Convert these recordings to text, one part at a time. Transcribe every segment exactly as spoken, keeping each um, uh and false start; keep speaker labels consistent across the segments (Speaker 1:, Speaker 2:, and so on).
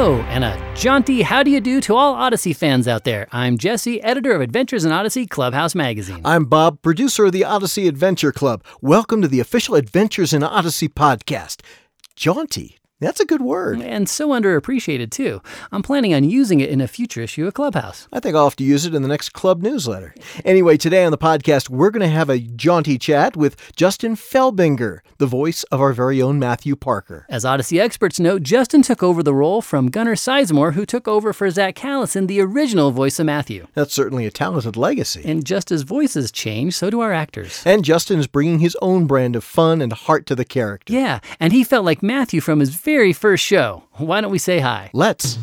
Speaker 1: Hello, and a jaunty how do you do to all Odyssey fans out there. I'm Jesse, editor of Adventures in Odyssey Clubhouse Magazine.
Speaker 2: I'm Bob, producer of the Odyssey Adventure Club. Welcome to the official Adventures in Odyssey podcast. Jaunty. That's a good word.
Speaker 1: And so underappreciated, too. I'm planning on using it in a future issue of Clubhouse.
Speaker 2: I think I'll have to use it in the next club newsletter. Anyway, today on the podcast, we're going to have a jaunty chat with Justin Felbinger, the voice of our very own Matthew Parker.
Speaker 1: As Odyssey experts know, Justin took over the role from Gunnar Sizemore, who took over for Zach Callison, the original voice of Matthew.
Speaker 2: That's certainly a talented legacy.
Speaker 1: And just as voices change, so do our actors.
Speaker 2: And Justin is bringing his own brand of fun and heart to the character.
Speaker 1: Yeah, and he felt like Matthew from his very first show. Why don't we say hi?
Speaker 2: Let's.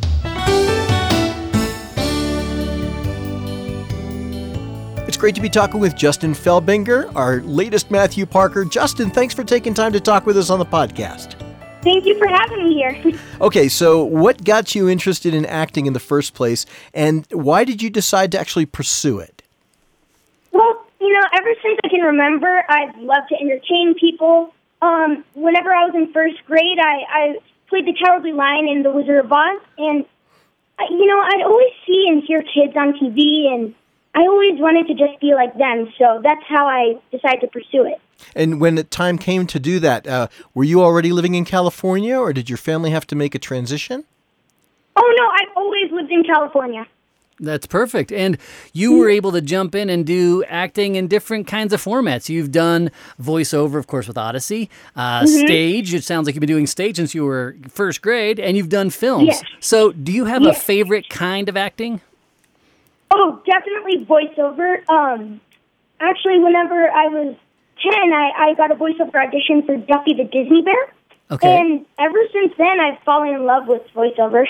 Speaker 2: It's great to be talking with Justin Felbinger, our latest Matthew Parker. Justin, thanks for taking time to talk with us on the podcast.
Speaker 3: Thank you for having me here.
Speaker 2: Okay, so what got you interested in acting in the first place, and why did you decide to actually pursue it?
Speaker 3: Well, you know, ever since I can remember, I've loved to entertain people. Um, whenever I was in first grade, I, I played the Cowardly Lion in The Wizard of Oz, and, I, you know, I'd always see and hear kids on T V, and I always wanted to just be like them, so that's how I decided to pursue it.
Speaker 2: And when the time came to do that, uh, were you already living in California, or did your family have to make a transition?
Speaker 3: Oh, no, I've always lived in California.
Speaker 1: That's perfect. And you were able to jump in and do acting in different kinds of formats. You've done voiceover, of course, with Odyssey, uh, mm-hmm. stage. It sounds like you've been doing stage since you were first grade, and you've done films.
Speaker 3: Yes.
Speaker 1: So do you have
Speaker 3: yes.
Speaker 1: a favorite kind of acting?
Speaker 3: Oh, definitely voiceover. Um, actually, whenever I was ten, I, I got a voiceover audition for Duffy the Disney Bear.
Speaker 1: Okay.
Speaker 3: And ever since then, I've fallen in love with voiceover.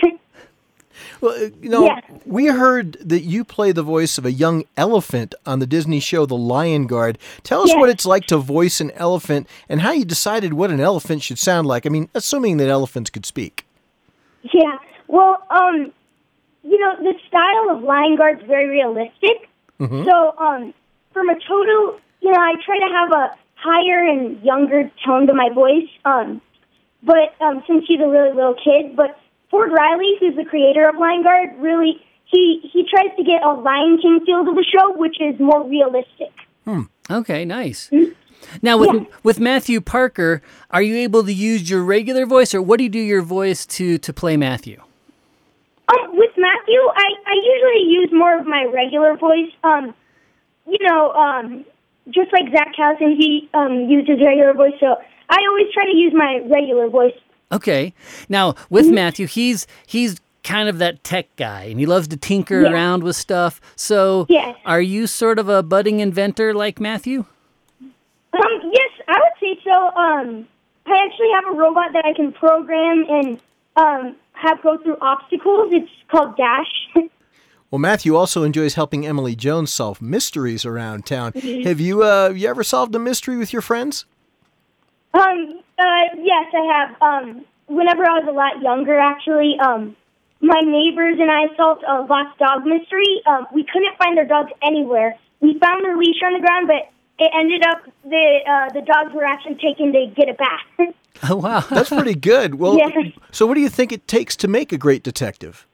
Speaker 2: Well, you know,
Speaker 3: yeah.
Speaker 2: we heard that you play the voice of a young elephant on the Disney show The Lion Guard. Tell us
Speaker 3: yes.
Speaker 2: what it's like to voice an elephant and how you decided what an elephant should sound like. I mean, assuming that elephants could speak.
Speaker 3: Yeah. Well, um, you know, the style of Lion Guard is very realistic. Mm-hmm. So, um, from a total, you know, I try to have a higher and younger tone to my voice. Um, but um, since he's a really little kid, but Ford Riley, who's the creator of Lion Guard, really, he, he tries to get a Lion King feel to the show, which is more realistic.
Speaker 1: Hmm. Okay, nice. Mm-hmm. Now, with yeah. with Matthew Parker, are you able to use your regular voice, or what do you do your voice to, to play Matthew?
Speaker 3: Um, with Matthew, I, I usually use more of my regular voice. Um, you know, um, just like Zach Callison, he um, used his regular voice, so I always try to use my regular voice.
Speaker 1: Okay. Now, with mm-hmm. Matthew, he's he's kind of that tech guy, and he loves to tinker yeah. around with stuff. So
Speaker 3: yes.
Speaker 1: are you sort of a budding inventor like Matthew?
Speaker 3: Um, yes, I would say so. Um, I actually have a robot that I can program and um, have go through obstacles. It's called Dash.
Speaker 2: Well, Matthew also enjoys helping Emily Jones solve mysteries around town. Mm-hmm. Have you uh, you ever solved a mystery with your friends?
Speaker 3: Um, uh, yes, I have. Um, whenever I was a lot younger, actually, um, my neighbors and I solved a lost dog mystery. Um, we couldn't find their dogs anywhere. We found their leash on the ground, but it ended up the uh, the dogs were actually taken to get it back.
Speaker 1: Oh, wow.
Speaker 2: That's pretty good. Well,
Speaker 3: yeah.
Speaker 2: So what do you think it takes to make a great detective?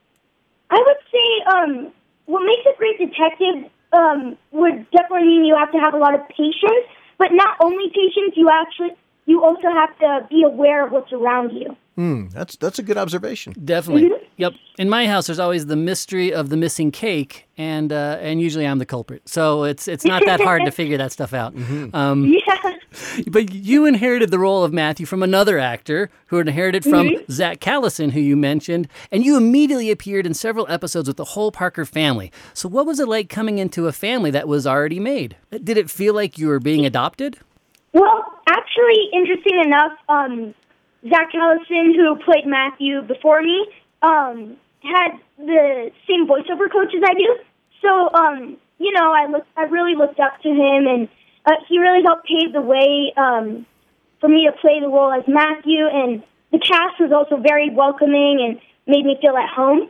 Speaker 3: I would say um, what makes a great detective um, would definitely mean you have to have a lot of patience. But not only patience, you actually you also have to be aware of what's around you.
Speaker 2: Hmm, that's that's a good observation.
Speaker 1: Definitely.
Speaker 3: Mm-hmm.
Speaker 1: Yep. In my house, there's always the mystery of the missing cake, and uh, and usually I'm the culprit. So it's it's not that hard to figure that stuff out.
Speaker 2: Mm-hmm.
Speaker 1: Um,
Speaker 3: yeah.
Speaker 1: But you inherited the role of Matthew from another actor who inherited from mm-hmm. Zach Callison, who you mentioned, and you immediately appeared in several episodes with the whole Parker family. So what was it like coming into a family that was already made? Did it feel like you were being adopted?
Speaker 3: Well, actually, interesting enough, um, Zach Callison, who played Matthew before me, um, had the same voiceover coach as I do. So, um, you know, I look, I really looked up to him, and uh, he really helped pave the way um, for me to play the role as Matthew. And the cast was also very welcoming and made me feel at home.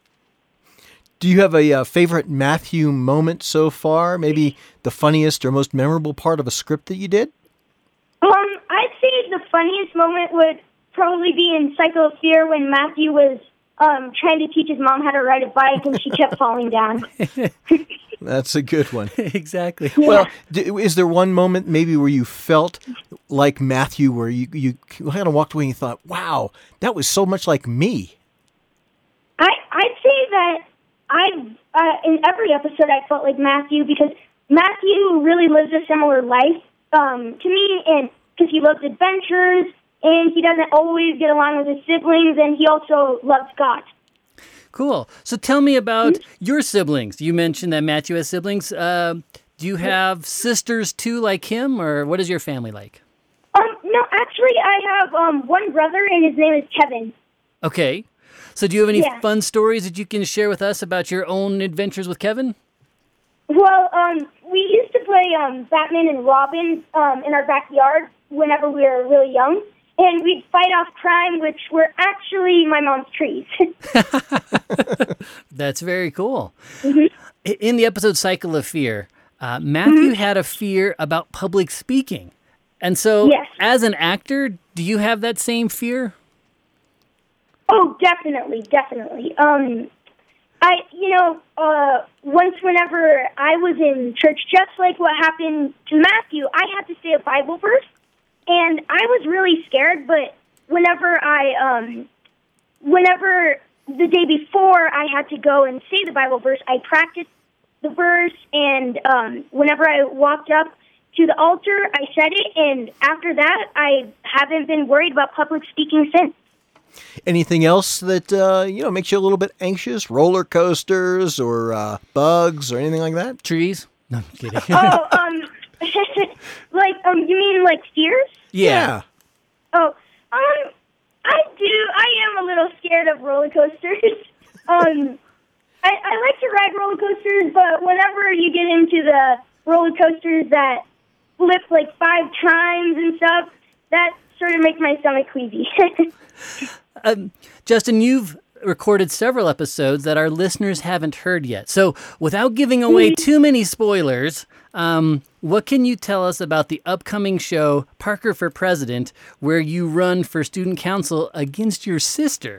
Speaker 2: Do you have a uh, favorite Matthew moment so far? Maybe the funniest or most memorable part of a script that you did?
Speaker 3: Um, I'd say the funniest moment would probably be in Cycle of Fear when Matthew was um, trying to teach his mom how to ride a bike, and she kept falling down.
Speaker 2: That's a good one.
Speaker 1: Exactly.
Speaker 3: Yeah.
Speaker 2: Well, d- is there one moment maybe where you felt like Matthew, where you, you kind of walked away and you thought, wow, that was so much like me?
Speaker 3: I, I'd say that I, uh, in every episode, I felt like Matthew, because Matthew really lives a similar life um, to me, and because he loves adventures, and he doesn't always get along with his siblings, and he also loves God.
Speaker 1: Cool. So tell me about your siblings. You mentioned that Matthew has siblings. Uh, do you have sisters too, like him, or what is your family like?
Speaker 3: Um, no, actually, I have um, one brother, and his name is Kevin.
Speaker 1: Okay. So do you have any
Speaker 3: Yeah.
Speaker 1: fun stories that you can share with us about your own adventures with Kevin?
Speaker 3: Well, um, we used to play um, Batman and Robin um, in our backyard whenever we were really young, and we'd fight off crime, which were actually my mom's trees.
Speaker 1: That's very cool.
Speaker 3: Mm-hmm.
Speaker 1: I- In the episode Cycle of Fear, uh, Matthew had a fear about public speaking. And so
Speaker 3: Yes.
Speaker 1: as an actor, do you have that same fear?
Speaker 3: Oh, definitely, definitely. Um, I, you know, uh, once whenever I was in church, just like what happened to Matthew, I had to say a Bible verse, and I was really scared. But whenever I, um, whenever the day before I had to go and say the Bible verse, I practiced the verse, and um, whenever I walked up to the altar, I said it, and after that, I haven't been worried about public speaking since.
Speaker 2: Anything else that, uh, you know, makes you a little bit anxious? Roller coasters or uh, bugs or anything like that?
Speaker 1: Trees? No, I'm kidding.
Speaker 3: Oh, um, like, um, you mean like fears?
Speaker 1: yeah.
Speaker 3: Oh, um, I do. I am a little scared of roller coasters. um, I, I like to ride roller coasters, but whenever you get into the roller coasters that flip like five times and stuff, that sort of makes my stomach queasy.
Speaker 1: Um, Justin, you've recorded several episodes that our listeners haven't heard yet. So without giving away too many spoilers, um, what can you tell us about the upcoming show, Parker for President, where you run for student council against your sister?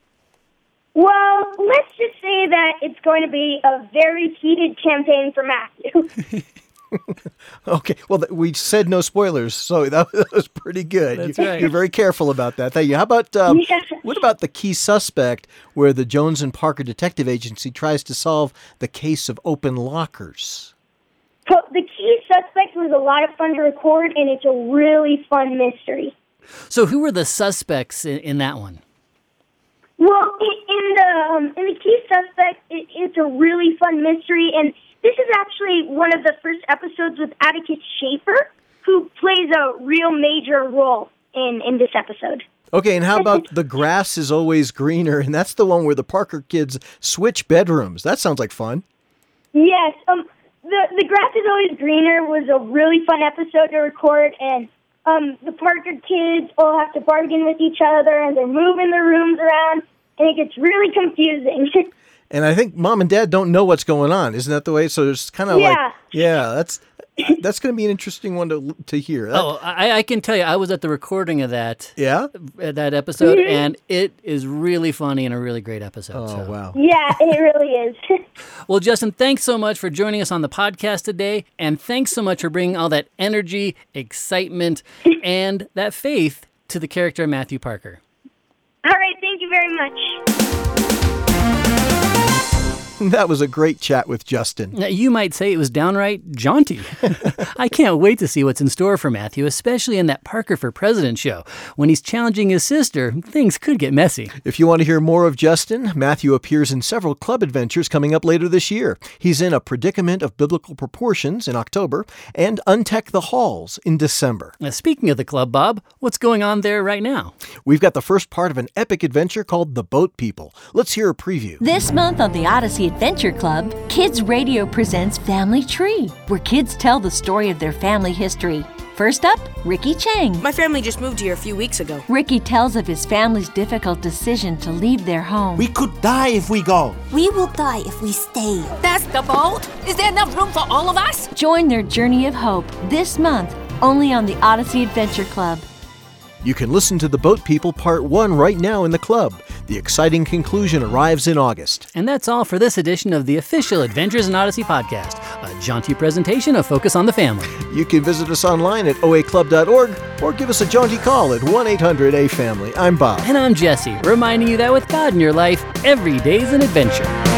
Speaker 3: Well, let's just say that it's going to be a very heated campaign for Matthew.
Speaker 2: Okay, well, th- we said no spoilers, so that, that was pretty good.
Speaker 1: That's
Speaker 2: you,
Speaker 1: right.
Speaker 2: You're very careful about that. Thank you. How about, um,
Speaker 3: Yeah.
Speaker 2: what about the key suspect where the Jones and Parker Detective Agency tries to solve the case of open lockers?
Speaker 3: So the key suspect was a lot of fun to record, and it's a really fun mystery.
Speaker 1: So who were the suspects in, in that one?
Speaker 3: Well, in, in the um, in the key suspect, it, it's a really fun mystery, and this is actually one of the first episodes with Atticus Schaefer, who plays a real major role in, in this episode.
Speaker 2: Okay, and how about the grass is always greener? And that's the one where the Parker kids switch bedrooms. That sounds like fun.
Speaker 3: Yes, um, the the grass is always greener was a really fun episode to record, and um, the Parker kids all have to bargain with each other, and they're moving their rooms around, and it gets really confusing.
Speaker 2: And I think mom and dad don't know what's going on. Isn't that the way? So it's kind of
Speaker 3: Yeah.
Speaker 2: like, yeah, that's that's going to be an interesting one to to hear. That-
Speaker 1: Oh, I, I can tell you, I was at the recording of that
Speaker 2: yeah?
Speaker 1: uh, that episode, and it is really funny and a really great episode.
Speaker 2: Oh,
Speaker 1: so.
Speaker 2: wow.
Speaker 3: Yeah, it really is.
Speaker 1: Well, Justin, thanks so much for joining us on the podcast today, and thanks so much for bringing all that energy, excitement, and that faith to the character of Matthew Parker.
Speaker 3: All right, thank you very much.
Speaker 2: That was a great chat with Justin.
Speaker 1: Now, you might say it was downright jaunty. I can't wait to see what's in store for Matthew, especially in that Parker for President show. When he's challenging his sister, things could get messy.
Speaker 2: If you want to hear more of Justin, Matthew appears in several club adventures coming up later this year. He's in A Predicament of Biblical Proportions in October and Untech the Halls in December.
Speaker 1: Now, speaking of the club, Bob, what's going on there right now?
Speaker 2: We've got the first part of an epic adventure called The Boat People. Let's hear a preview.
Speaker 4: This month on the Odyssey Adventure Club, Kids Radio presents Family Tree, where kids tell the story of their family history. First up, Ricky Chang.
Speaker 5: My family just moved here a few weeks ago.
Speaker 4: Ricky tells of his family's difficult decision to leave their home.
Speaker 6: We could die if we go.
Speaker 7: We will die if we stay.
Speaker 5: That's the boat? Is there enough room for all of us?
Speaker 4: Join their journey of hope this month, only on the Odyssey Adventure Club.
Speaker 2: You can listen to The Boat People Part one right now in the club. The exciting conclusion arrives in August.
Speaker 1: And that's all for this edition of the official Adventures in Odyssey podcast, a jaunty presentation of Focus on the Family.
Speaker 2: You can visit us online at O A club dot org or give us a jaunty call at one eight hundred A family. I'm Bob.
Speaker 1: And I'm Jesse, reminding you that with God in your life, every day's an adventure.